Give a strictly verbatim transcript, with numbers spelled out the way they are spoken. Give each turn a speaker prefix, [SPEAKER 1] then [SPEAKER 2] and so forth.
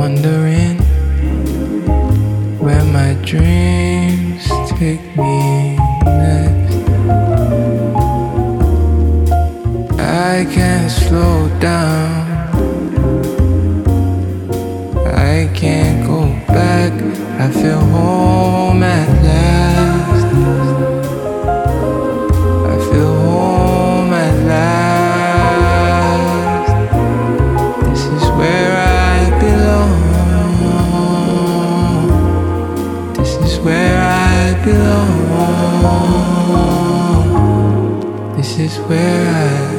[SPEAKER 1] wondering where my dreams take me next. I can't slow down, I can't go back. I feel home at last. I feel home at last. This is where I belong. This is where I belong. This is where I